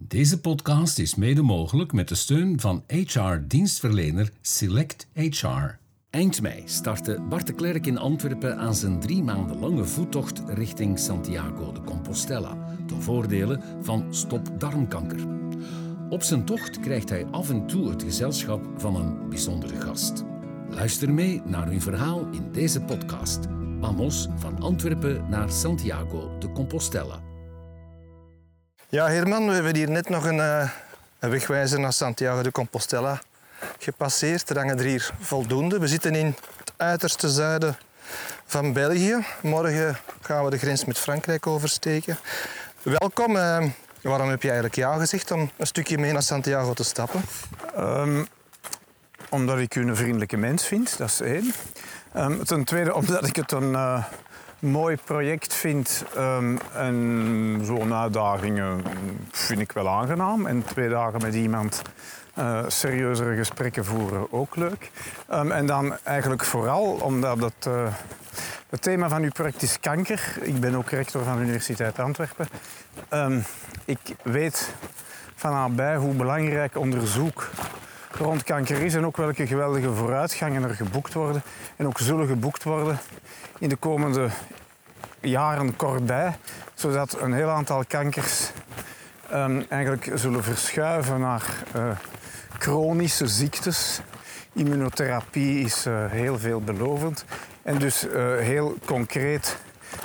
Deze podcast is mede mogelijk met de steun van HR-dienstverlener Select HR. Eind mei startte Bart de Klerk in Antwerpen aan zijn 3 maanden lange voettocht richting Santiago de Compostela, ten voordele van Stop Darmkanker. Op zijn tocht krijgt hij af en toe het gezelschap van een bijzondere gast. Luister mee naar hun verhaal in deze podcast. Vamos van Antwerpen naar Santiago de Compostela. Ja, Herman, we hebben hier net nog een wegwijzer naar Santiago de Compostela gepasseerd. Er hangen er hier voldoende. We zitten in het uiterste zuiden van België. Morgen gaan we de grens met Frankrijk oversteken. Welkom. Waarom heb je eigenlijk ja gezegd om een stukje mee naar Santiago te stappen? Omdat ik u een vriendelijke mens vind, dat is 1. Ten tweede, omdat ik het een mooi project vind en zo'n uitdagingen vind ik wel aangenaam. En 2 dagen met iemand serieuzere gesprekken voeren ook leuk. En dan eigenlijk vooral omdat het thema van uw project is kanker. Ik ben ook rector van de Universiteit Antwerpen. Ik weet van nabij hoe belangrijk onderzoek rond kanker is en ook welke geweldige vooruitgangen er geboekt worden en ook zullen geboekt worden in de komende jaren kort bij, zodat een heel aantal kankers eigenlijk zullen verschuiven naar chronische ziektes. Immunotherapie is heel veelbelovend en dus heel concreet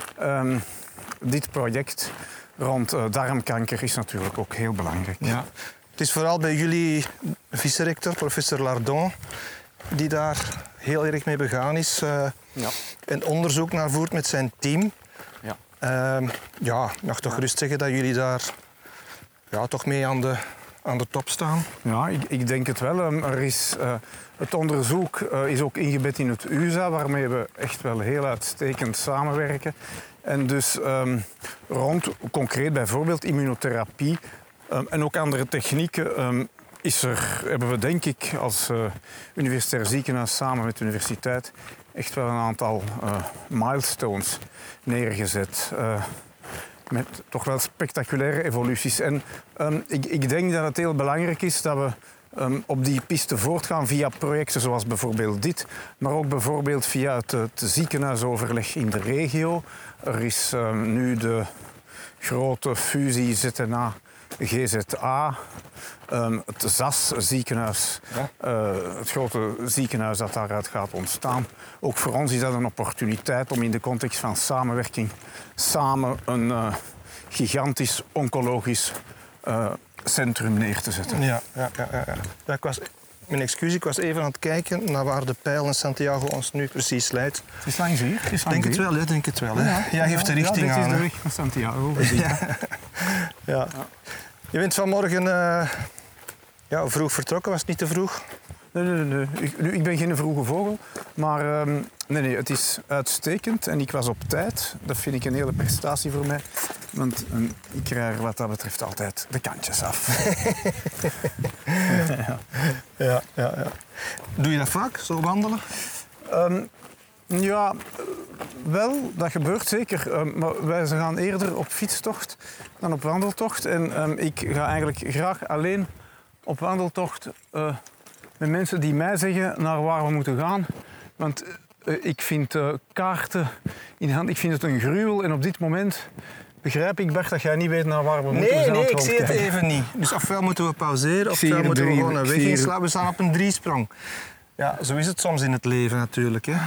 dit project rond darmkanker is natuurlijk ook heel belangrijk. Ja. Het is vooral bij jullie vice-rector, professor Lardon, die daar heel erg mee begaan is en onderzoek naar voert met zijn team. Ja. Ik mag toch gerust zeggen dat jullie daar toch mee aan de top staan? Ja, ik denk het wel. Het onderzoek is ook ingebed in het USA, waarmee we echt wel heel uitstekend samenwerken. En dus concreet bijvoorbeeld immunotherapie en ook andere technieken hebben we denk ik als universitair ziekenhuis samen met de universiteit echt wel een aantal milestones neergezet. Met toch wel spectaculaire evoluties. En ik denk dat het heel belangrijk is dat we op die piste voortgaan via projecten zoals bijvoorbeeld dit, maar ook bijvoorbeeld via het ziekenhuisoverleg in de regio. Er is nu de grote fusie ZNA-GZA, het ZAS-ziekenhuis, het grote ziekenhuis dat daaruit gaat ontstaan. Ook voor ons is dat een opportuniteit om in de context van samenwerking samen een gigantisch oncologisch centrum neer te zetten. Ja, mijn excuus, ik was even aan het kijken naar waar de pijl in Santiago ons nu precies leidt. Het is langs hier. Denk het wel. Hè? Jij geeft de richting aan. Dit is de weg naar Santiago. Ja. Je bent vanmorgen vroeg vertrokken, was het niet te vroeg? Nee. Ik ben geen vroege vogel, maar het is uitstekend en ik was op tijd. Dat vind ik een hele prestatie voor mij, want ik krijg wat dat betreft altijd de kantjes af. Ja. Doe je dat vaak, zo wandelen? Ja, wel, dat gebeurt zeker. Maar wij gaan eerder op fietstocht dan op wandeltocht. En ik ga eigenlijk graag alleen op wandeltocht met mensen die mij zeggen naar waar we moeten gaan. Want ik vind kaarten in de hand, ik vind het een gruwel. En op dit moment begrijp ik, Bert, dat jij niet weet naar waar we moeten gaan. Nee, ik zie het even niet. Dus ofwel moeten we pauzeren, ofwel moeten we gewoon een weg inslaan. We staan op een 3-sprong. Ja, zo is het soms in het leven natuurlijk. Hè.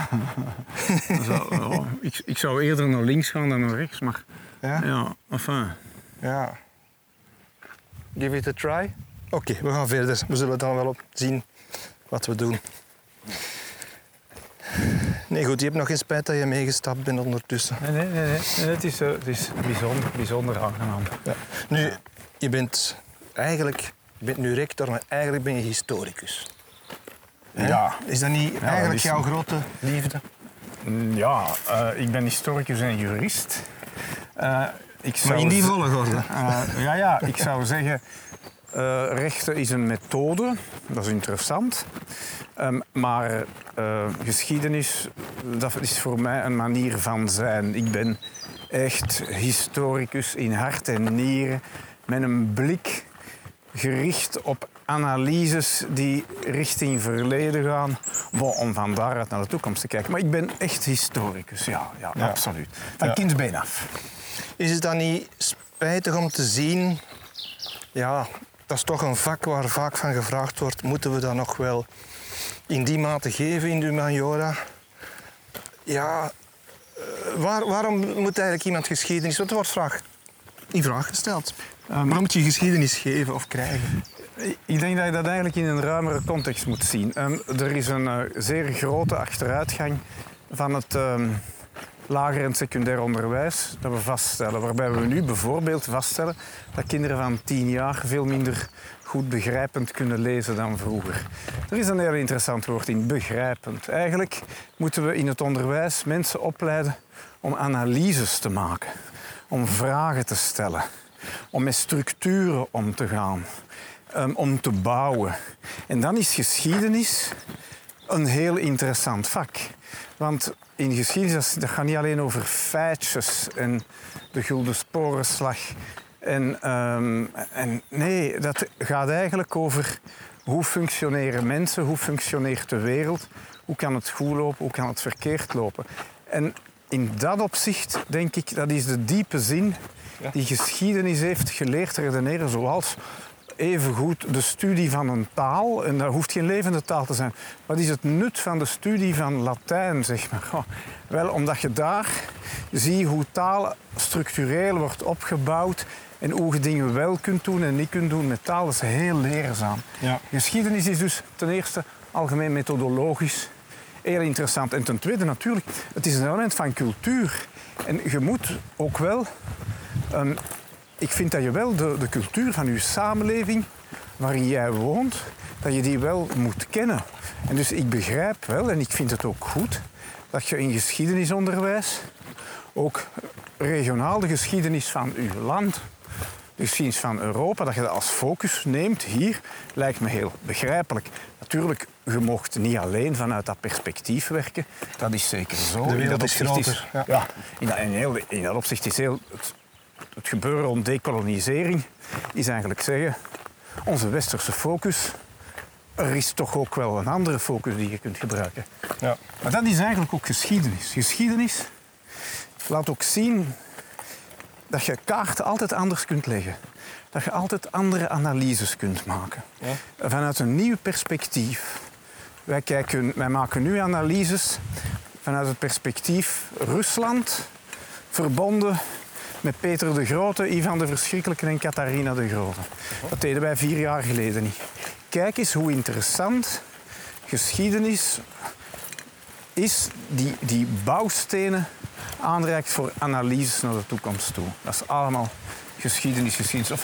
Ik zou eerder naar links gaan dan naar rechts, maar enfin. Ja. Give it a try. Oké, we gaan verder. We zullen dan wel zien wat we doen. Nee, goed, je hebt nog geen spijt dat je meegestapt bent ondertussen. Nee. Het is bijzonder aangenaam. Ja. Nu, je bent nu rector, maar eigenlijk ben je historicus. Ja. Is dat niet eigenlijk jouw grote liefde? Ja, ik ben historicus en jurist. Maar in die volgorde? Ik zou zeggen, rechten is een methode, dat is interessant. Maar geschiedenis, dat is voor mij een manier van zijn. Ik ben echt historicus in hart en nieren, met een blik gericht op analyses die richting verleden gaan, om van daaruit naar de toekomst te kijken. Maar ik ben echt historicus, ja. Absoluut. Van kindsbeen af. Is het dan niet spijtig om te zien... Ja, dat is toch een vak waar vaak van gevraagd wordt. Moeten we dat nog wel in die mate geven in de humaniora? Ja, waarom moet eigenlijk iemand geschiedenis... Want er wordt in vraag gesteld. Waarom moet je geschiedenis geven of krijgen? Ik denk dat je dat eigenlijk in een ruimere context moet zien. Er is een zeer grote achteruitgang van het lager en secundair onderwijs dat we vaststellen. Waarbij we nu bijvoorbeeld vaststellen dat kinderen van 10 jaar veel minder goed begrijpend kunnen lezen dan vroeger. Er is een heel interessant woord in, begrijpend. Eigenlijk moeten we in het onderwijs mensen opleiden om analyses te maken, om vragen te stellen, om met structuren om te gaan, om te bouwen. En dan is geschiedenis een heel interessant vak. Want in geschiedenis, dat gaat niet alleen over feitjes en de Gulden Sporenslag. En nee, dat gaat eigenlijk over hoe functioneren mensen, hoe functioneert de wereld, hoe kan het goed lopen, hoe kan het verkeerd lopen. En in dat opzicht denk ik, dat is de diepe zin die geschiedenis heeft geleerd redeneren, zoals evengoed de studie van een taal, en dat hoeft geen levende taal te zijn. Wat is het nut van de studie van Latijn, zeg maar? Oh, wel, omdat je daar ziet hoe taal structureel wordt opgebouwd en hoe je dingen wel kunt doen en niet kunt doen met taal. Dat is heel leerzaam. Ja. Geschiedenis is dus ten eerste algemeen methodologisch heel interessant. En ten tweede natuurlijk, het is een element van cultuur. En je moet ook wel... ik vind dat je wel de cultuur van je samenleving waarin jij woont, dat je die wel moet kennen. En dus ik begrijp wel, en ik vind het ook goed, dat je in geschiedenisonderwijs ook regionaal de geschiedenis van je land, de geschiedenis van Europa, dat je dat als focus neemt hier, lijkt me heel begrijpelijk. Natuurlijk, je mocht niet alleen vanuit dat perspectief werken, dat is zeker zo. De wereld is groter. In dat opzicht is heel... Het gebeuren rond decolonisering is eigenlijk zeggen, onze westerse focus, er is toch ook wel een andere focus die je kunt gebruiken. Ja. Maar dat is eigenlijk ook geschiedenis. Geschiedenis laat ook zien dat je kaarten altijd anders kunt leggen. Dat je altijd andere analyses kunt maken. Ja. Vanuit een nieuw perspectief. Wij maken nu analyses vanuit het perspectief Rusland verbonden met Peter de Grote, Ivan de Verschrikkelijke en Catharina de Grote. Dat deden wij 4 jaar geleden niet. Kijk eens hoe interessant geschiedenis is die bouwstenen aanreikt voor analyses naar de toekomst toe. Dat is allemaal geschiedenis.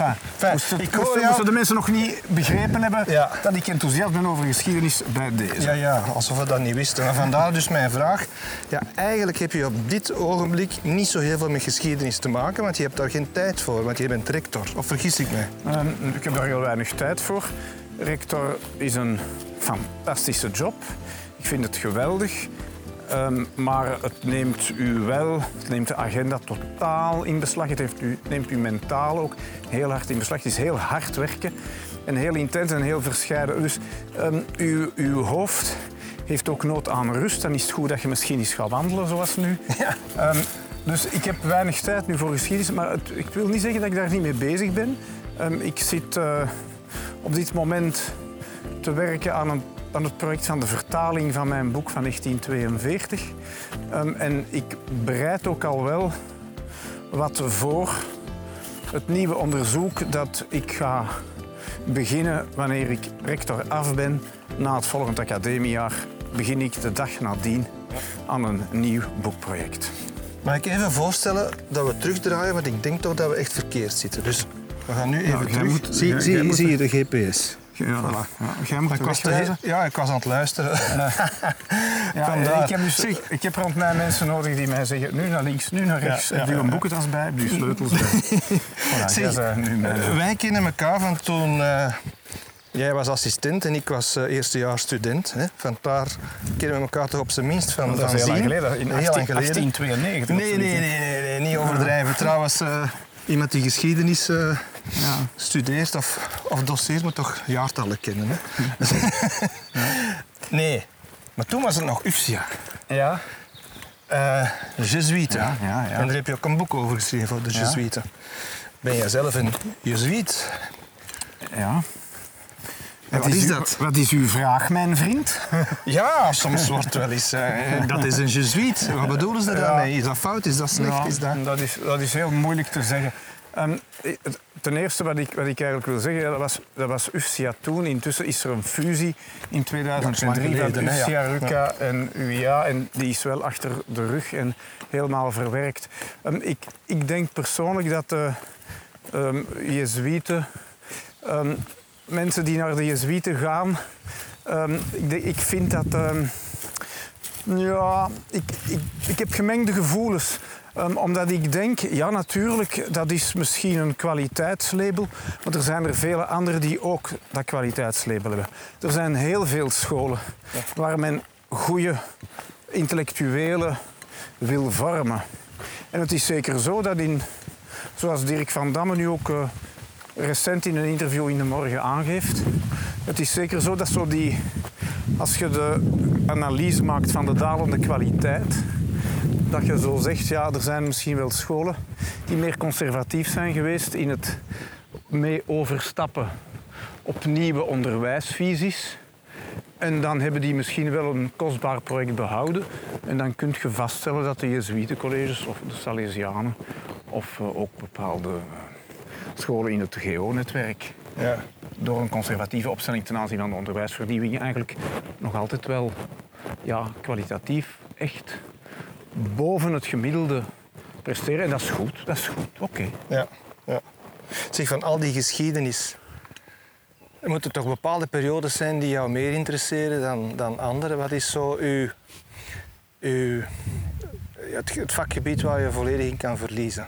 Moesten de mensen nog niet begrepen hebben dat ik enthousiast ben over geschiedenis bij deze. Ja, alsof we dat niet wisten. En vandaar dus mijn vraag. Ja, eigenlijk heb je op dit ogenblik niet zo heel veel met geschiedenis te maken, want je hebt daar geen tijd voor, want je bent rector. Of vergis ik mij? Ik heb daar heel weinig tijd voor. Rector is een fantastische job. Ik vind het geweldig. Maar het neemt de agenda totaal in beslag. Het neemt u mentaal ook heel hard in beslag. Het is heel hard werken en heel intens en heel verscheiden. Dus uw hoofd heeft ook nood aan rust. Dan is het goed dat je misschien eens gaat wandelen zoals nu. Ja. Dus ik heb weinig tijd nu voor geschiedenis. Maar ik wil niet zeggen dat ik daar niet mee bezig ben. Ik zit op dit moment te werken aan het project van de vertaling van mijn boek van 1942. En ik bereid ook al wel wat voor het nieuwe onderzoek dat ik ga beginnen wanneer ik rector af ben. Na het volgend academiejaar begin ik de dag nadien aan een nieuw boekproject. Mag ik even voorstellen dat we terugdraaien, want ik denk toch dat we echt verkeerd zitten. Dus we gaan nu even terug. Zie je de GPS? Ja, voilà. Jij moet wegwezen. Ja, ik was aan het luisteren. Ik heb rond mij mensen nodig die mij zeggen nu naar links, nu naar rechts. Heb je een boekentas bij, heb je sleutels bij. Wij kennen elkaar van toen jij was assistent en ik was eerstejaars student. Hè. Vandaar kennen we elkaar toch op zijn minst van dat is heel lang geleden, in 1892. Nee, niet overdrijven. Trouwens, iemand die geschiedenis studeert of doseert, moet toch jaartallen kennen. Hè? Nee, maar toen was het nog UFSIA. Ja. Jezuïeten. Ja. En daar heb je ook een boek over geschreven, voor de Jezuïeten. Ben jij zelf een Jezuïet? Ja. Wat is dat? Wat is uw vraag, mijn vriend? Ja, soms wordt wel eens... dat is een Jezuïet. Wat bedoelen ze daarmee? Is dat fout? Is dat slecht? Ja, Is dat is heel moeilijk te zeggen. Ten eerste wat ik eigenlijk wil zeggen, dat was UFSIA toen. Intussen is er een fusie in 2003 van UFSIA, RUCA en UIA. En die is wel achter de rug en helemaal verwerkt. Ik denk persoonlijk dat de Jezuïeten... mensen die naar de Jezuïeten gaan... ik vind dat... ik heb gemengde gevoelens. Omdat ik denk, ja natuurlijk, dat is misschien een kwaliteitslabel, maar er zijn er vele anderen die ook dat kwaliteitslabel hebben. Er zijn heel veel scholen waar men goede intellectuelen wil vormen. En het is zeker zo dat zoals Dirk van Damme nu ook recent in een interview in De Morgen aangeeft, het is zeker zo dat als je de analyse maakt van de dalende kwaliteit, dat je zo zegt, ja, er zijn misschien wel scholen die meer conservatief zijn geweest in het mee overstappen op nieuwe onderwijsvisies. En dan hebben die misschien wel een kostbaar project behouden. En dan kun je vaststellen dat de Jezuïetencolleges of de Salesianen of ook bepaalde scholen in het GO-netwerk door een conservatieve opstelling ten aanzien van de onderwijsvernieuwing eigenlijk nog altijd wel kwalitatief echt boven het gemiddelde presteren. En dat is goed, oké. Ja. Zeg, van al die geschiedenis, er moeten toch bepaalde periodes zijn die jou meer interesseren dan andere. Wat is zo het vakgebied waar je volledig in kan verliezen?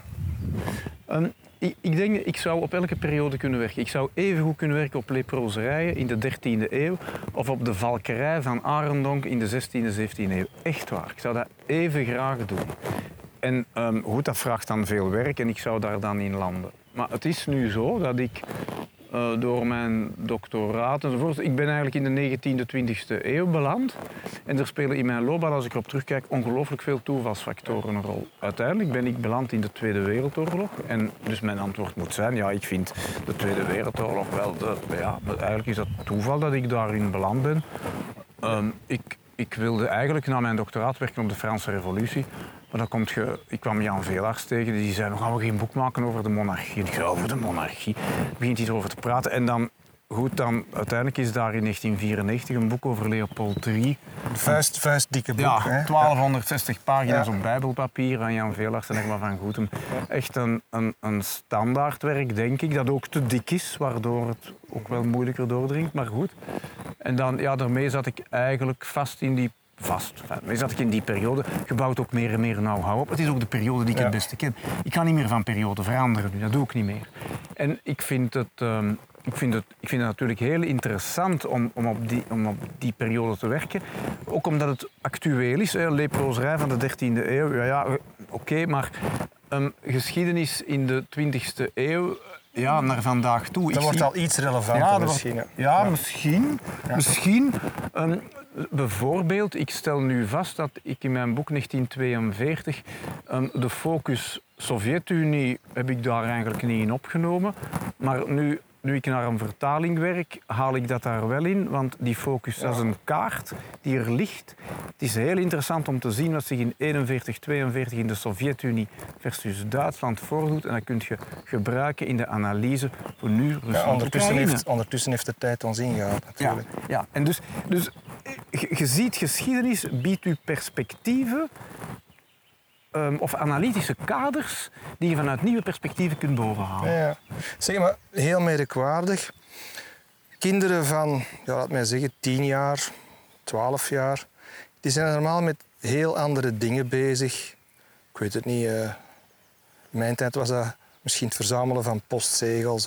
Ik denk, ik zou op elke periode kunnen werken. Ik zou even goed kunnen werken op leprozerijen in de 13e eeuw of op de valkerij van Arendonk in de 16e, 17e eeuw. Echt waar. Ik zou dat even graag doen. En goed, dat vraagt dan veel werk en ik zou daar dan in landen. Maar het is nu zo dat ik door mijn doctoraat enzovoort, ik ben eigenlijk in de 19e, 20e eeuw beland. En er spelen in mijn loopbaan, als ik erop terugkijk, ongelooflijk veel toevalsfactoren een rol. Uiteindelijk ben ik beland in de Tweede Wereldoorlog. En dus mijn antwoord moet zijn, ja, ik vind de Tweede Wereldoorlog wel... eigenlijk is dat toeval dat ik daarin beland ben. Ik wilde eigenlijk na mijn doctoraat werken op de Franse Revolutie. Maar dan ik kwam Jan Veelaars tegen, die zei, gaan we geen boek maken over de monarchie? En ik zei, over de monarchie? Begint hij erover te praten. En dan uiteindelijk is daar in 1994 een boek over Leopold III. Vuist dikke boek. Ja, hè? 1260 pagina's op bijbelpapier aan Jan Veelaars en Egma van Goethem. Echt een standaardwerk, denk ik, dat ook te dik is, waardoor het ook wel moeilijker doordringt, maar goed. En dan, daarmee zat ik eigenlijk zat ik in die periode, gebouwd ook meer en meer know-how op. Het is ook de periode die ik het beste ken. Ik kan niet meer van periode veranderen nu, dat doe ik niet meer. En ik vind het natuurlijk heel interessant om op die periode te werken. Ook omdat het actueel is. Leprozerij van de 13e eeuw, oké, maar geschiedenis in de 20e eeuw... Ja, naar vandaag toe. Dat wordt al iets relevanter misschien. Misschien. Bijvoorbeeld, ik stel nu vast dat ik in mijn boek 1942 de focus Sovjet-Unie heb ik daar eigenlijk niet in opgenomen. Maar nu ik naar een vertaling werk, haal ik dat daar wel in. Want die focus, dat is een kaart die er ligt. Het is heel interessant om te zien wat zich in 41, 42 in de Sovjet-Unie versus Duitsland voordoet. En dat kun je gebruiken in de analyse voor nu Rusland. Ondertussen heeft de tijd ons ingehaald, natuurlijk. Ja. En dus je ziet, geschiedenis biedt u perspectieven of analytische kaders die je vanuit nieuwe perspectieven kunt bovenhalen. Ja. Zeg maar, heel merkwaardig. Kinderen van, laat mij zeggen, 10 jaar, 12 jaar, die zijn normaal met heel andere dingen bezig. Ik weet het niet. In mijn tijd was dat misschien het verzamelen van postzegels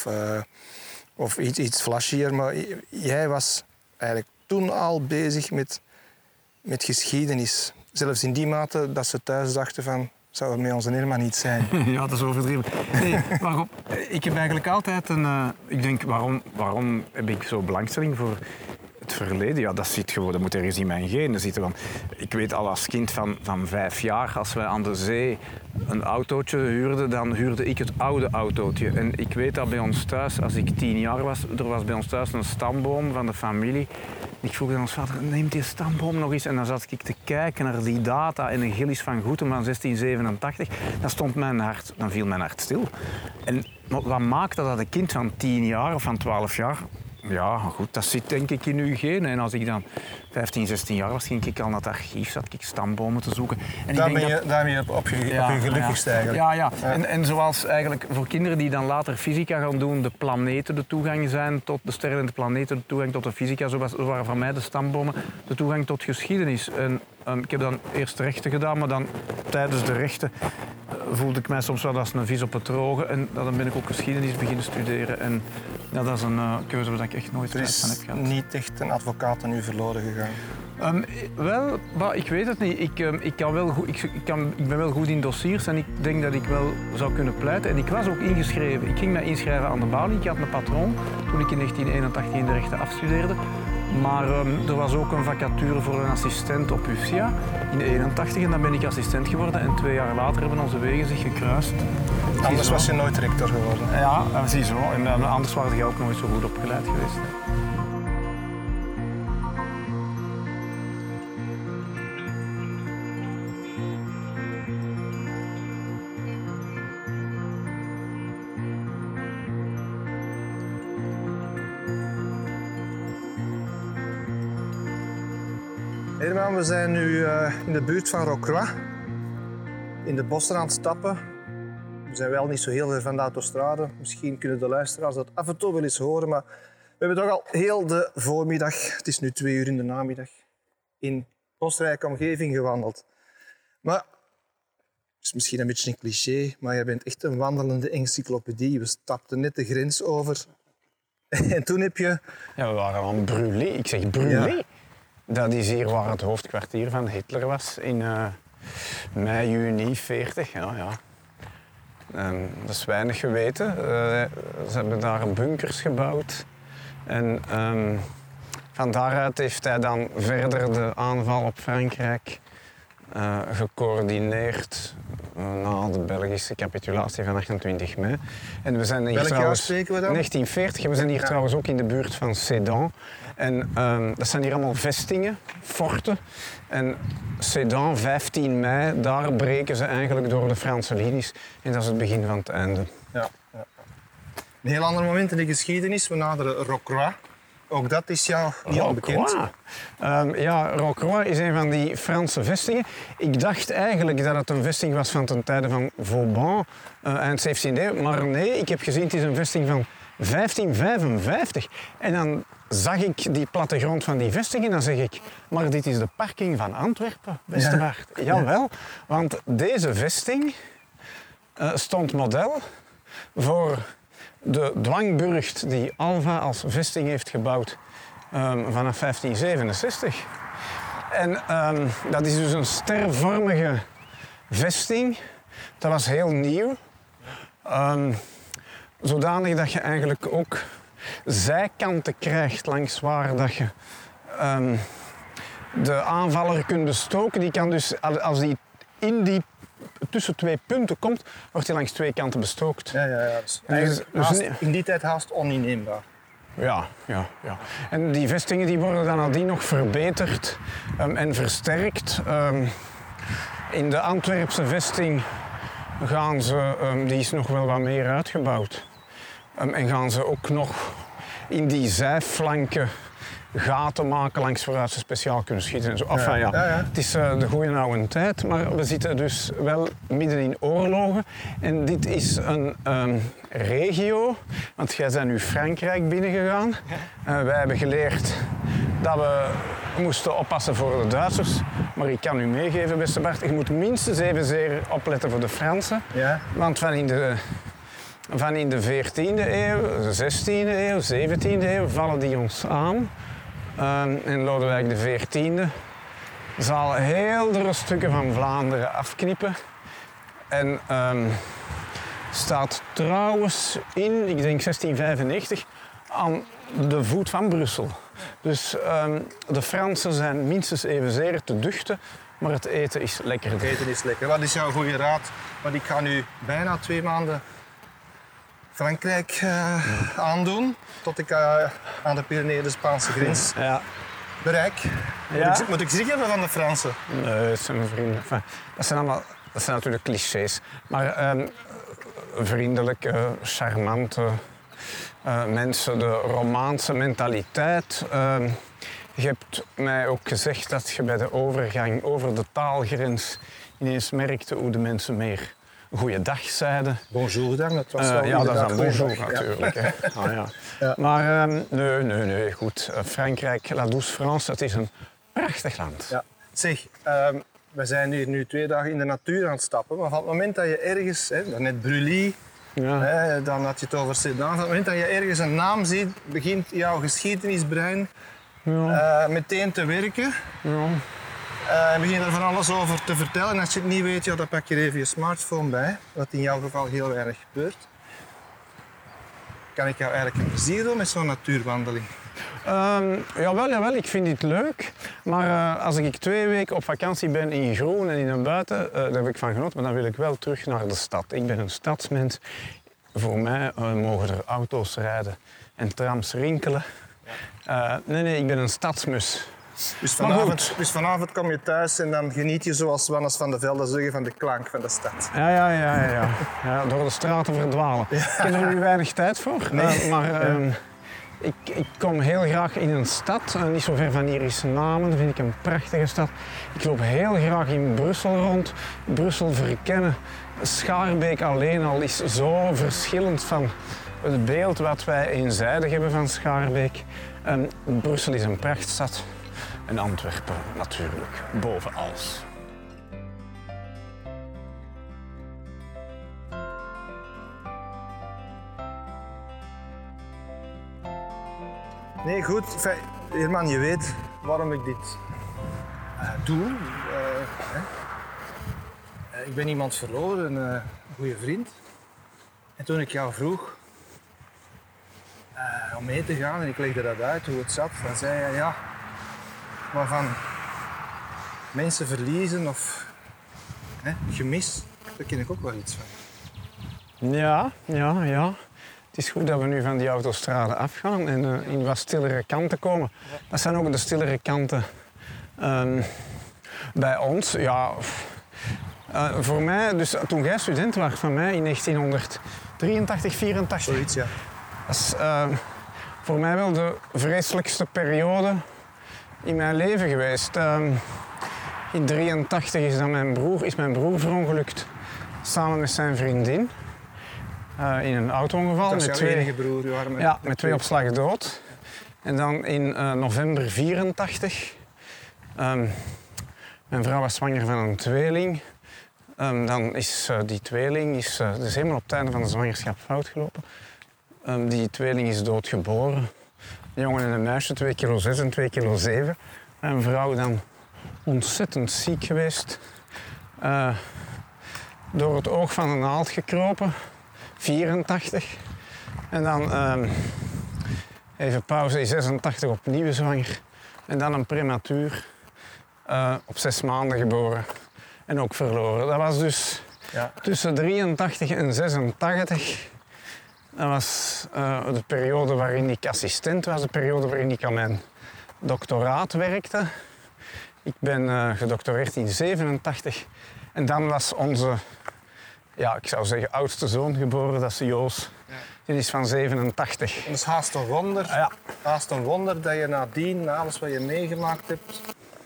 of iets flashier. Maar jij was eigenlijk toen al bezig met geschiedenis. Zelfs in die mate dat ze thuis dachten van, Zou het met onze Irma niet zijn. Ja, dat is overdreven. Nee, waarop, ik heb eigenlijk altijd een... ik denk, waarom heb ik zo belangstelling voor het verleden? Ja, dat zit gewoon, dat moet ergens in mijn genen zitten. Want ik weet al als kind van 5 jaar, als wij aan de zee een autootje huurden, dan huurde ik het oude autootje. En ik weet dat bij ons thuis, als ik 10 jaar was, er was bij ons thuis een stamboom van de familie. Ik vroeg aan ons vader, neemt die stamboom nog eens? En dan zat ik te kijken naar die data en een Gillis van Goeten van 1687. Dan stond mijn hart, dan viel mijn hart stil. En wat maakte dat een kind van 10 jaar of van 12 jaar... Ja, goed, dat zit denk ik in uw genen. En als ik dan 15, 16 jaar was, ging ik al naar het archief, zat ik stambomen te zoeken. En Daar ben je op je gelukkigste eigenlijk. Ja. En zoals eigenlijk voor kinderen die dan later fysica gaan doen, de planeten de toegang zijn tot de sterren en de planeten de toegang tot de fysica, zo waren voor mij de stambomen de toegang tot geschiedenis. En ik heb dan eerst rechten gedaan, maar dan tijdens de rechten voelde ik mij soms wel als een vis op het droge. En dan ben ik ook geschiedenis beginnen studeren. En ja, dat is een keuze waar ik echt nooit spijt van heb gehad. Er is niet echt een advocaat aan u verloren gegaan? Wel, maar ik weet het niet. Ik ben wel goed in dossiers en ik denk dat ik wel zou kunnen pleiten. En ik was ook ingeschreven. Ik ging mij inschrijven aan de balie. Ik had een patroon toen ik in 1981 in de rechten afstudeerde. Maar er was ook een vacature voor een assistent op UFSIA in 1981 en dan ben ik assistent geworden. En 2 jaar later hebben onze wegen zich gekruist. Anders was je nooit rector geworden. Ja, ziezo. En anders waren je ook nooit zo goed opgeleid geweest. Herman, we zijn nu in de buurt van Rocroi. In de bossen aan het stappen. We zijn wel niet zo heel ver van de autostrade. Misschien kunnen de luisteraars dat af en toe wel eens horen. Maar we hebben toch al heel de voormiddag, het is nu 2 uur in de namiddag, in bosrijke omgeving gewandeld. Maar, het is misschien een beetje een cliché, maar jij bent echt een wandelende encyclopedie. We stapten net de grens over. En toen heb je... Ja, we waren aan Brûlé. Ik zeg Brûlé. Ja. Dat is hier waar het hoofdkwartier van Hitler was in mei, juni 40. Ja. Dat is weinig geweten. Ze hebben daar bunkers gebouwd. En van daaruit heeft hij dan verder de aanval op Frankrijk gecoördineerd na de Belgische capitulatie van 28 mei. En we zijn hier welk jaar spreken we dan? 1940. We zijn hier trouwens ook in de buurt van Sedan. En dat zijn hier allemaal vestingen, forten. En Sedan, 15 mei, daar breken ze eigenlijk door de Franse linies. En dat is het begin van het einde. Ja. Een heel ander moment in de geschiedenis. We naderen Rocroi. Ook dat is jou niet onbekend. Rocroi is een van die Franse vestingen. Ik dacht eigenlijk dat het een vesting was van ten tijde van Vauban, eind 17e eeuw. Maar nee, ik heb gezien, het is een vesting van 1555. En dan zag ik die plattegrond van die vesting en dan zeg ik, maar dit is de parking van Antwerpen, beste Bart. Ja. Jawel, want deze vesting stond model voor de dwangburcht die Alva als vesting heeft gebouwd vanaf 1567. En dat is dus een stervormige vesting. Dat was heel nieuw. Zodanig dat je eigenlijk ook zijkanten krijgt langs waar dat je de aanvaller kunt bestoken. Die kan dus, als die in die tussen 2 punten komt, wordt hij langs 2 kanten bestookt. Ja. Dus in die tijd haast oninneembaar. Ja. En die vestingen die worden dan nadien nog verbeterd en versterkt. In de Antwerpse vesting gaan ze, die is nog wel wat meer uitgebouwd. En gaan ze ook nog in die zijflanken gaten maken langs waaruit ze speciaal kunnen schieten. En zo. Enfin, ja. Het is de goede oude tijd, maar we zitten dus wel midden in oorlogen. En dit is een regio, want jij bent nu Frankrijk binnengegaan. Wij hebben geleerd dat we moesten oppassen voor de Duitsers. Maar ik kan u meegeven, beste Bart, je moet minstens evenzeer opletten voor de Fransen. Ja. Want van in de 14e eeuw, de 16e eeuw, 17e eeuw vallen die ons aan. En Lodewijk XIV zal heeldere stukken van Vlaanderen afknippen. En staat trouwens in, ik denk 1695, aan de voet van Brussel. Dus de Fransen zijn minstens evenzeer te duchten, maar het eten is lekkerder. Het eten is lekker. Wat is jouw goede raad? Want ik ga nu bijna 2 maanden Frankrijk aandoen, tot ik aan de Pyreneeën, de Spaanse grens, bereik. Ja. Moet ik schrik hebben van de Fransen? Nee, dat zijn mijn vrienden. Enfin, dat zijn natuurlijk clichés. Maar vriendelijke, charmante mensen, de Romaanse mentaliteit. Je hebt mij ook gezegd dat je bij de overgang over de taalgrens ineens merkte hoe de mensen meer goeiedag zeiden. Bonjour dan, dat was wel ja, dat is dan bonjour goeiedag, natuurlijk. Ja. Hè. Ah, ja. Ja. Maar nee, goed. Frankrijk, La Douce France, dat is een prachtig land. Ja. Zeg, we zijn hier nu 2 dagen in de natuur aan het stappen, maar van het moment dat je ergens, net Brully, dan had je het over Sedan, van het moment dat je ergens een naam ziet, begint jouw geschiedenisbrein meteen te werken. Ja. En begin er van alles over te vertellen. En als je het niet weet, dan pak je er even je smartphone bij, wat in jouw geval heel weinig gebeurt. Kan ik jou eigenlijk een plezier doen met zo'n natuurwandeling? Jawel, ik vind dit leuk. Maar als ik 2 weken op vakantie ben in groen en in een buiten, daar heb ik van genoten. Maar dan wil ik wel terug naar de stad. Ik ben een stadsmens. Voor mij mogen er auto's rijden en trams rinkelen. Nee, ik ben een stadsmus. Dus vanavond kom je thuis en dan geniet je zoals Wannes van de Velde zeggen van de klank van de stad. Ja, door de straten verdwalen. Ik heb er nu weinig tijd voor. Nee. Ik kom heel graag in een stad. Niet zo ver van hier is Namen, dat vind ik een prachtige stad. Ik loop heel graag in Brussel rond. Brussel verkennen. Schaarbeek alleen al is zo verschillend van het beeld wat wij eenzijdig hebben van Schaarbeek. Brussel is een prachtstad. En Antwerpen natuurlijk, bovenals. Nee, goed. Herman, je weet waarom ik dit doe. Ik ben iemand verloren, een goede vriend. En toen ik jou vroeg om mee te gaan en ik legde dat uit, hoe het zat, dan zei je maar van mensen verliezen of gemis, daar ken ik ook wel iets van. Ja. Het is goed dat we nu van die autostrade afgaan en in wat stillere kanten komen. Dat zijn ook de stillere kanten bij ons. Ja, voor mij, dus toen jij student was van mij in 1983, 84. Zoiets, ja. Dat is voor mij wel de vreselijkste periode in mijn leven geweest. In 1983 is mijn broer verongelukt samen met zijn vriendin. In een auto-ongeval. Dat is jouw enige broer, ja, met 2 op slag dood. En dan in november 1984. Mijn vrouw was zwanger van een tweeling. Dan is die tweeling is helemaal op het einde van de zwangerschap fout gelopen. Die tweeling is doodgeboren. Een jongen en een meisje, 2,6 kilo en 2,7 kilo. Mijn vrouw dan ontzettend ziek geweest. Door het oog van een naald gekropen. 84. En dan even pauze, in 86 opnieuw zwanger. En dan een prematuur. Op 6 maanden geboren. En ook verloren. Dat was dus tussen 83 en 86. Dat was de periode waarin ik assistent was. De periode waarin ik aan mijn doctoraat werkte. Ik ben gedoctoreerd in 87. En dan was onze, ik zou zeggen, oudste zoon geboren. Dat is Joos. Die is van 87. Het is haast een wonder. Ja. Haast een wonder dat je nadien, na alles wat je meegemaakt hebt,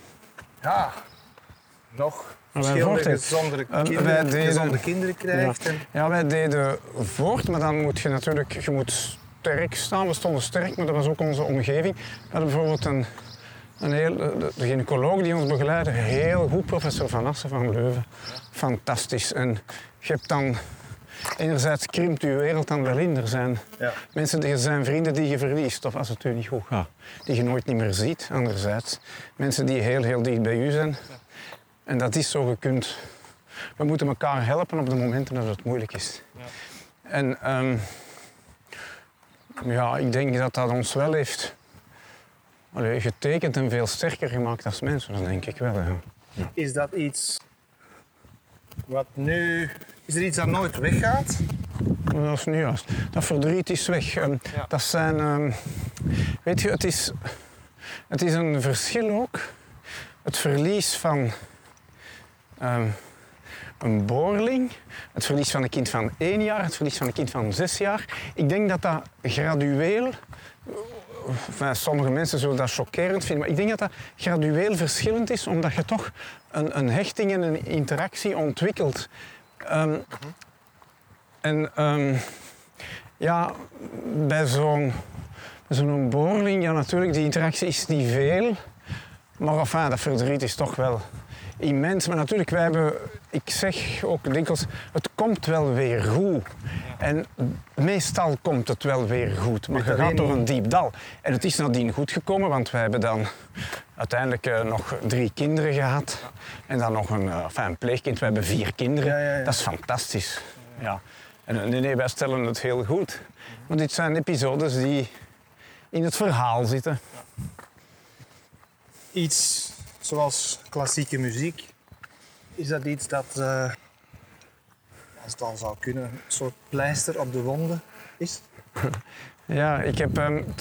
nog verschillende gezonde kinderen krijgt. Ja, wij deden voort, maar dan moet je natuurlijk sterk staan. We stonden sterk, maar dat was ook onze omgeving. We hadden bijvoorbeeld de gynaecoloog die ons begeleidde, heel goed, professor Van Assen van Leuven. Fantastisch. En je hebt dan, enerzijds krimpt je wereld dan wel in. Er zijn mensen, er zijn vrienden die je verliest, of als het u niet goed gaat, die je nooit niet meer ziet. Anderzijds, mensen die heel, heel dicht bij u zijn. En dat is zo, je kunt we moeten elkaar helpen op de momenten dat het moeilijk is. Ja. En ik denk dat dat ons wel heeft getekend en veel sterker gemaakt als mensen, dat denk ik wel. Ja. Is dat iets wat nu... Is er iets dat nooit weggaat? Dat is niet juist. Dat verdriet is weg. Dat zijn... weet je, het is een verschil ook. Het verlies van een boorling, het verlies van een kind van 1 jaar, het verlies van een kind van 6 jaar. Ik denk dat dat gradueel... sommige mensen zullen dat chockerend vinden, maar ik denk dat dat gradueel verschillend is, omdat je toch een hechting en een interactie ontwikkelt. Bij zo'n boorling, ja natuurlijk, die interactie is niet veel, maar dat verdriet is toch wel immens. Maar natuurlijk, ik zeg ook dikwijls, het komt wel weer goed. En meestal komt het wel weer goed, maar je gaat door een diep dal. En het is nadien goed gekomen, want wij hebben dan uiteindelijk nog 3 kinderen gehad. En dan nog een pleegkind, we hebben 4 kinderen. Ja. Dat is fantastisch. Ja. En nee, wij stellen het heel goed. Maar dit zijn episodes die in het verhaal zitten. Iets zoals klassieke muziek, is dat iets dat, als het al zou kunnen, een soort pleister op de wonden is? Ja, ik heb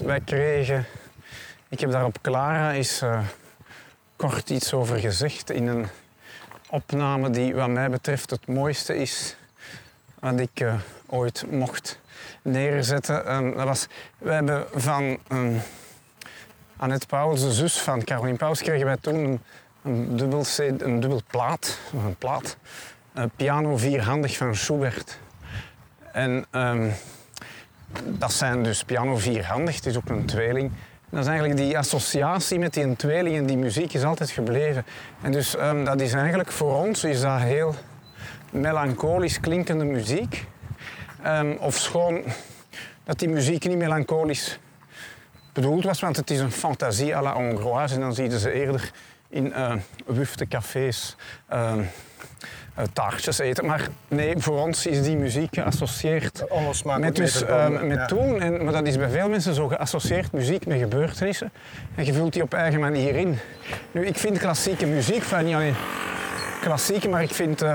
daar op Clara eens kort iets over gezegd in een opname die wat mij betreft het mooiste is wat ik ooit mocht neerzetten. We hebben van Annette Pauwels, de zus van Caroline Pauwels, kregen wij toen een dubbel plaat, piano vierhandig van Schubert. En dat zijn dus piano vierhandig, het is ook een tweeling. Dat is eigenlijk die associatie met die tweeling en die muziek is altijd gebleven. En dus dat is eigenlijk voor ons is dat heel melancholisch klinkende muziek. Ofschoon dat die muziek niet melancholisch bedoeld was, want het is een fantasie à la Hongroise en dan zie je ze eerder in wufte cafés taartjes eten. Maar nee, voor ons is die muziek geassocieerd met toen. Maar dat is bij veel mensen zo geassocieerd, muziek met gebeurtenissen. En je vult die op eigen manier in. Nu, ik vind klassieke muziek, niet alleen klassieke, maar ik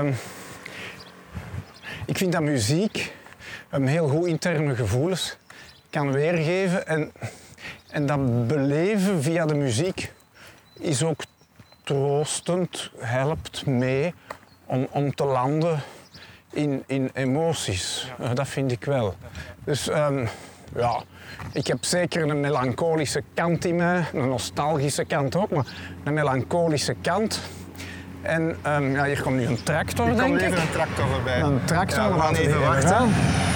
vind dat muziek heel goed interne gevoelens kan weergeven. En dat beleven via de muziek is ook troostend, helpt mee om te landen in emoties. Dat vind ik wel. Dus ik heb zeker een melancholische kant in mij, een nostalgische kant ook, maar een melancholische kant. En hier komt nu een tractor, denk ik. Er komt even een tractor voorbij. Een tractor, we gaan even wachten.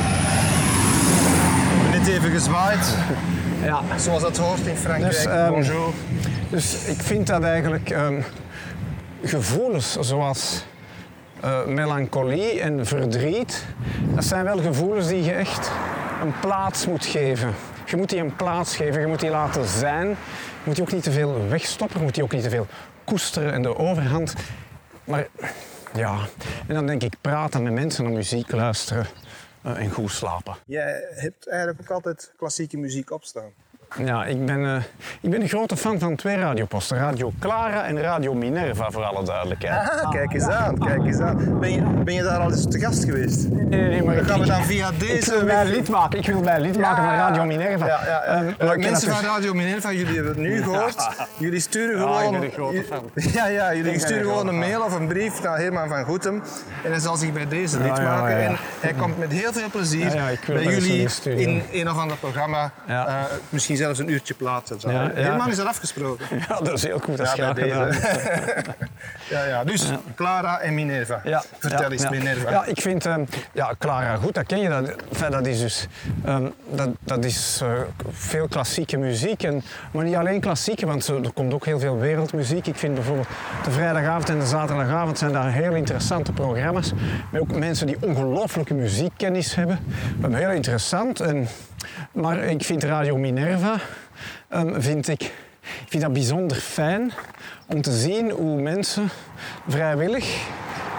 Net even gezwaaid. Ja. Zoals dat hoort in Frankrijk. Bonjour. Dus ik vind dat eigenlijk gevoelens zoals melancholie en verdriet, dat zijn wel gevoelens die je echt een plaats moet geven. Je moet die een plaats geven, je moet die laten zijn. Je moet die ook niet te veel wegstoppen, je moet die ook niet te veel koesteren en de overhand. Maar ja, en dan denk ik praten met mensen en muziek luisteren en goed slapen. Jij hebt eigenlijk ook altijd klassieke muziek opstaan. Ja, ik ben een grote fan van 2 radioposten. Radio Clara en Radio Minerva, voor alle duidelijkheid. Ah, kijk eens aan, kijk eens aan. Ben je daar al eens te gast geweest? Nee, maar gaan we dan via deze... Ik wil mij lid maken van Radio Minerva. Mensen van Radio Minerva, jullie hebben het nu gehoord. Jullie sturen gewoon... ik ben een grote fan. Jullie sturen gewoon een mail of een brief naar Herman van Goethem. En hij zal zich bij deze lid maken. En hij komt met heel veel plezier bij jullie in een of ander programma. Misschien zelfs een uurtje plaatsen. Herman is er afgesproken. Ja, dat is heel goed. Dus Clara en Minerva. Vertel eens, Minerva. Ja, ik vind Clara goed, dat ken je. Dat is dus dat is veel klassieke muziek. Maar niet alleen klassieke, want er komt ook heel veel wereldmuziek. Ik vind bijvoorbeeld de vrijdagavond en de zaterdagavond zijn daar heel interessante programma's. Met ook mensen die ongelooflijke muziekkennis hebben. Heel interessant. Maar ik vind Radio Minerva vind dat bijzonder fijn om te zien hoe mensen vrijwillig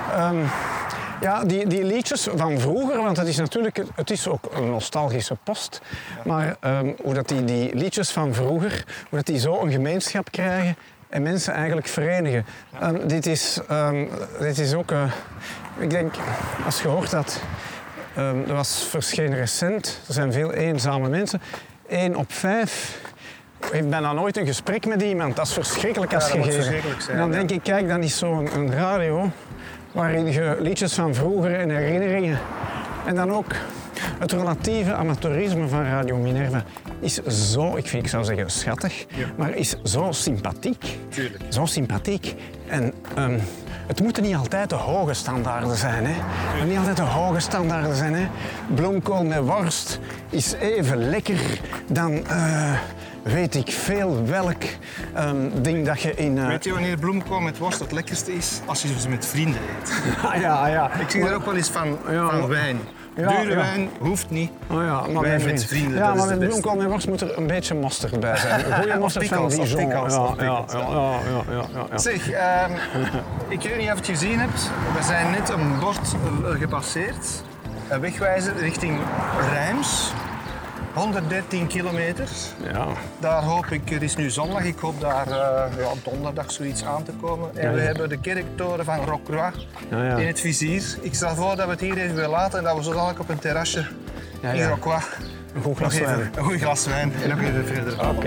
Ja, die liedjes van vroeger, want het is ook een nostalgische post. Maar hoe dat die liedjes van vroeger, hoe dat die zo een gemeenschap krijgen en mensen eigenlijk verenigen. Dit is ook, ik denk, als je hoort dat, er verscheen recent, er zijn veel eenzame mensen, 1 op 5 heeft bijna nooit een gesprek met iemand. Dat is verschrikkelijk als gegeven. En dan denk ik, kijk, dan is zo'n radio waarin je liedjes van vroeger en herinneringen en dan ook het relatieve amateurisme van Radio Minerva is zo, ik zou zeggen schattig, maar is zo sympathiek. Tuurlijk. Zo sympathiek. En het moeten niet altijd de hoge standaarden zijn. Hè. Het moeten niet altijd de hoge standaarden zijn. Hè. Bloemkool met worst is even lekker dan weet ik veel welk ding dat je in... Weet je wanneer bloemkool met worst het lekkerste is? Als je ze met vrienden eet. ja. Ik zie er ook wel eens van wijn. Dure wijn hoeft niet. Maar wijn met vrienden, ja, dat maar is de met beste. bloemkool met worst moet er een beetje mosterd bij zijn. Een goede mosterd van Dijon. Ja. Zeg, ik weet niet of je het gezien hebt. We zijn net een bord gepasseerd. Een wegwijzer richting Reims. 113 kilometer. Ja. Daar hoop ik, er is nu zondag, ik hoop daar donderdag zoiets aan te komen. En we hebben de kerktoren van Rocroi in het vizier. Ik stel voor dat we het hier even willen laten en dat we zo dadelijk op een terrasje in Rocroi Een goed glas wijn. een goed glas wijn en nog even verder. Oké.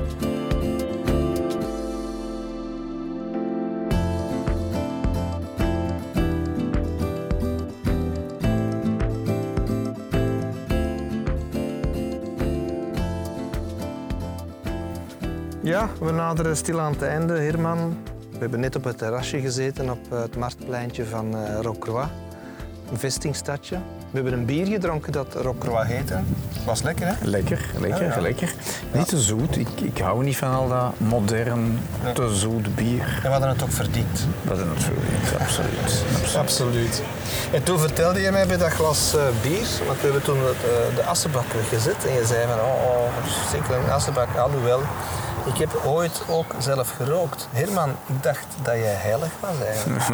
Ja, we naderen stil aan het einde, Herman. We hebben net op het terrasje gezeten op het marktpleintje van Rocroi, een vestingstadje. We hebben een bier gedronken dat Rocroi heette. Was lekker, hè? Lekker. Niet te zoet. Ik hou niet van al dat modern, te zoet bier. En we hadden het ook verdiend. Dat is het absoluut. Absoluut. En toen vertelde je mij bij dat glas bier, want we hebben toen de assenbak weggezet. En je zei van, zeker een assenbak, alhoewel. Ik heb ooit ook zelf gerookt. Herman, ik dacht dat jij heilig was eigenlijk.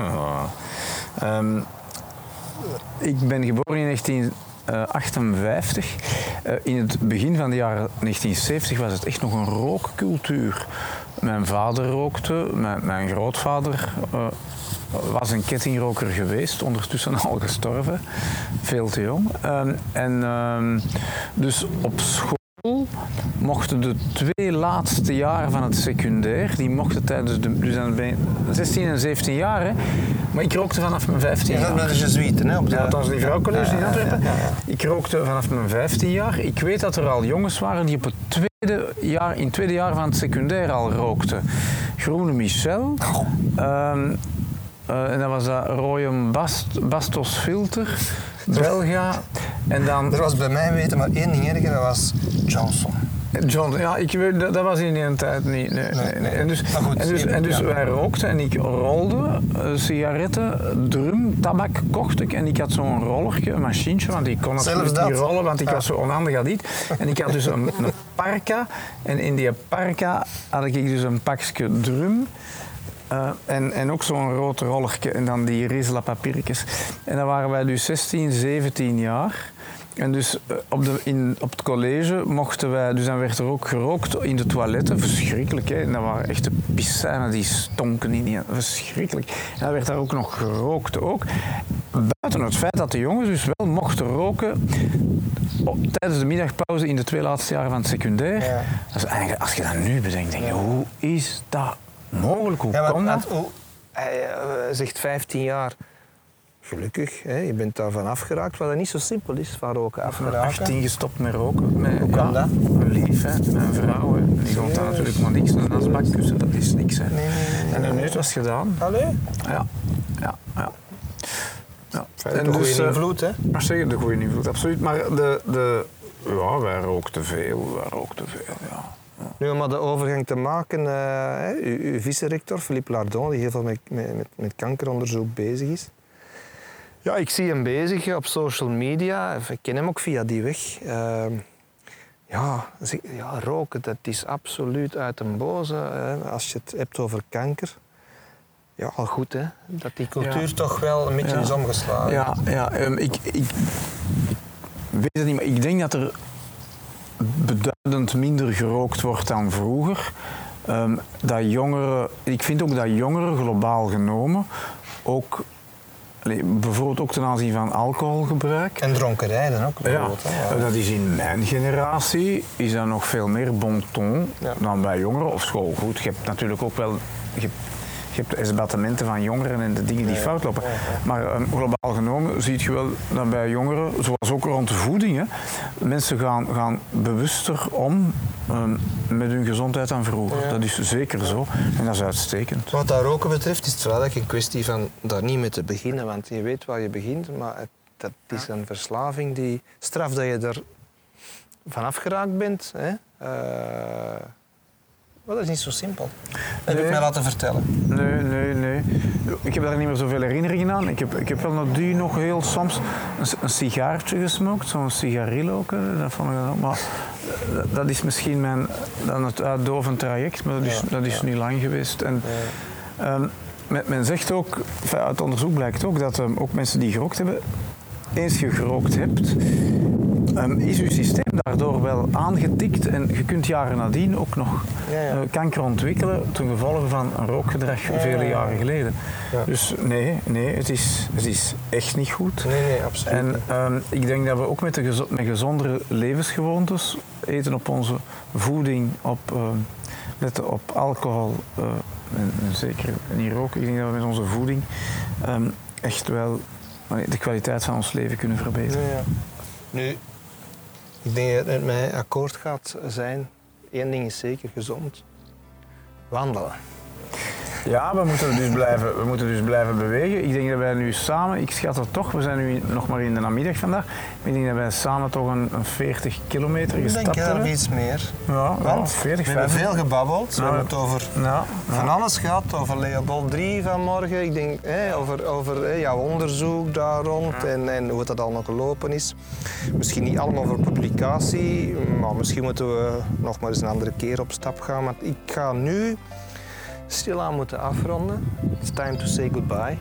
Ik ben geboren in 1958. In het begin van de jaren 1970 was het echt nog een rookcultuur. Mijn vader rookte, mijn grootvader was een kettingroker geweest, ondertussen al gestorven, veel te jong. Dus op school mochten de 2 laatste jaren van het secundair, die mochten tijdens dus dan ben je 16 en 17 jaar, hè. Maar ik rookte vanaf mijn 15 jaar. Je zat met de Jezuïeten, hè? Althans, die vrouwcollege in Antwerpen. Ik rookte vanaf mijn 15 jaar. Ik weet dat er al jongens waren die op het in het tweede jaar van het secundair al rookten. Groene Michel. En dat was dat rode Bastos filter, Belga. En dan... Er was bij mij weten maar één ding erger, dat was Johnson. Ja, ik weet, dat was in die tijd niet. Nee. En dus wij rookten en ik rolde sigaretten, drum, tabak kocht ik. En ik had zo'n rollertje, een machientje, want ik kon het niet rollen, want ik was zo onhandig aan dit. En ik had dus een parka. En in die parka had ik dus een pakje drum. En ook zo'n rood rollertje en dan die Rizla papiertjes. En dan waren wij dus 16, 17 jaar. En dus op het college mochten wij, dus dan werd er ook gerookt in de toiletten, verschrikkelijk hè. En dat waren echte piscijnen die stonken in, verschrikkelijk. En dan werd daar ook nog gerookt ook. Buiten het feit dat de jongens dus wel mochten roken tijdens de middagpauze in de 2 laatste jaren van het secundair. Ja. Dat is eigenlijk, als je dat nu bedenkt, denk je, hoe is dat mogelijk? Hoe kan dat? Hij zegt 15 jaar. Gelukkig, hè? Je bent daarvan afgeraakt, wat niet zo simpel is, van roken afgeraken. 18 gestopt met roken. Hoe kan dat? Lief, hè. Mijn vrouw, hè. Die vond daar natuurlijk maar niks. Een asbakkussen, dat is niks. Hè. Nee. En een neus was gedaan. Allee? Ja. En de goede invloed, hè? Maar zeker de goede invloed, absoluut. Maar wij rookten veel, ja. Nu, om de overgang te maken, uw vice-rector, Philippe Lardon, die heel veel met kankeronderzoek bezig is. Ja, ik zie hem bezig op social media. Ik ken hem ook via die weg. Roken, dat is absoluut uit den boze. Als je het hebt over kanker. ja, al goed, hè? Dat die cultuur toch wel een beetje is omgeslagen. Ik weet het niet, maar ik denk dat er beduidend minder gerookt wordt dan vroeger. Ik vind ook dat jongeren globaal genomen ook, bijvoorbeeld ook ten aanzien van alcoholgebruik. En dronkerij dan ook bijvoorbeeld. Ja, dat is in mijn generatie is dat nog veel meer bon ton dan bij jongeren of school. Goed, je hebt natuurlijk ook wel... Je hebt de esbattementen van jongeren en de dingen die fout lopen. Maar globaal genomen zie je wel dat bij jongeren, zoals ook rond de voeding, hè, mensen gaan bewuster om met hun gezondheid dan vroeger. Ja. Dat is zeker zo en dat is uitstekend. Wat dat roken betreft is het wel een kwestie van daar niet mee te beginnen, want je weet waar je begint, maar dat is een verslaving die straf dat je er vanaf geraakt bent. Hè? Maar dat is niet zo simpel. Dat heb ik mij laten vertellen. Nee. Ik heb daar niet meer zoveel herinneringen aan. Ik heb wel nadien nog heel soms een sigaartje gesmokt, zo'n sigarillo ook. Dat vond ik dan ook. Maar dat is misschien dan het uitdovend traject, maar dat is niet lang geweest. En, men zegt ook, uit onderzoek blijkt ook dat ook mensen die gerookt hebben, eens je gerookt hebt, is je systeem daardoor wel aangetikt en je kunt jaren nadien ook nog kanker ontwikkelen ten gevolge van een rookgedrag vele jaren geleden. Ja. Dus nee, het is echt niet goed. Nee, absoluut. En ik denk dat we ook met gezondere levensgewoontes, eten op onze voeding, letten op alcohol en zeker niet roken, ik denk dat we met onze voeding echt wel de kwaliteit van ons leven kunnen verbeteren. Ja. Nu, ik denk dat het met mij akkoord gaat zijn. Eén ding is zeker, gezond. Wandelen. Ja, we moeten dus blijven bewegen. Ik denk dat wij nu samen, ik schat het toch, we zijn nu nog maar in de namiddag vandaag, maar ik denk dat wij samen toch een 40 kilometer gestapt hebben. Ik denk iets meer. Ja, want 40, we hebben veel gebabbeld. We hebben het over van alles gehad, over Leopold 3 vanmorgen. Ik denk over jouw onderzoek daar rond en hoe dat allemaal gelopen is. Misschien niet allemaal voor publicatie, maar misschien moeten we nog maar eens een andere keer op stap gaan. Maar ik ga nu stilaan moeten afronden. It's time to say goodbye.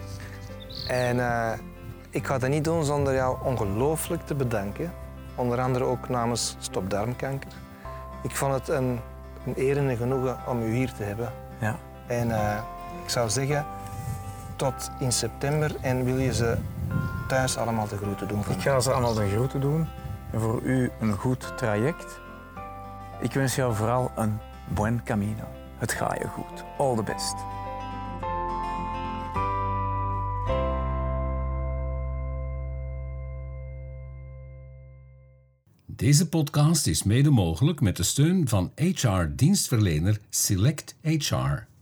En ik ga dat niet doen zonder jou ongelooflijk te bedanken. Onder andere ook namens Stop Darmkanker. Ik vond het een eer en een genoegen om u hier te hebben. Ja. En ik zou zeggen, tot in september. En wil je ze thuis allemaal de groeten doen? Ik ga ze allemaal de groeten doen. En voor u een goed traject. Ik wens jou vooral een buen camino. Het gaat je goed. All the best. Deze podcast is mede mogelijk met de steun van HR-dienstverlener Select HR.